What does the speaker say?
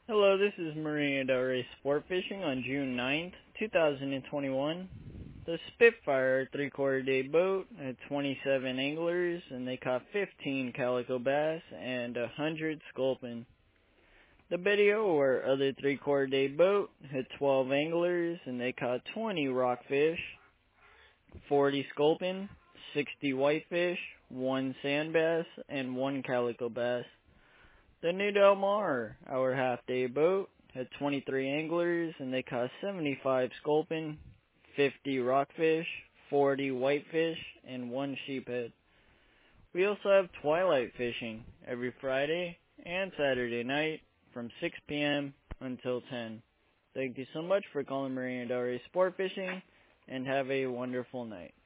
Hello, this is Marina Del Rey Sport Fishing on June 9th, 2021. The Spitfire 3/4 day boat had 27 anglers and they caught 15 calico bass and 100 sculpin. The Video or other 3/4 day boat had 12 anglers and they caught 20 rockfish, 40 sculpin, 60 whitefish, 1 sand bass, and 1 calico bass. The New Del Mar, our half-day boat, had 23 anglers and they caught 75 sculpin, 50 rockfish, 40 whitefish, and 1 sheephead. We also have twilight fishing every Friday and Saturday night from 6 p.m. until 10. Thank you so much for calling Marina Del Rey Sport Fishing and have a wonderful night.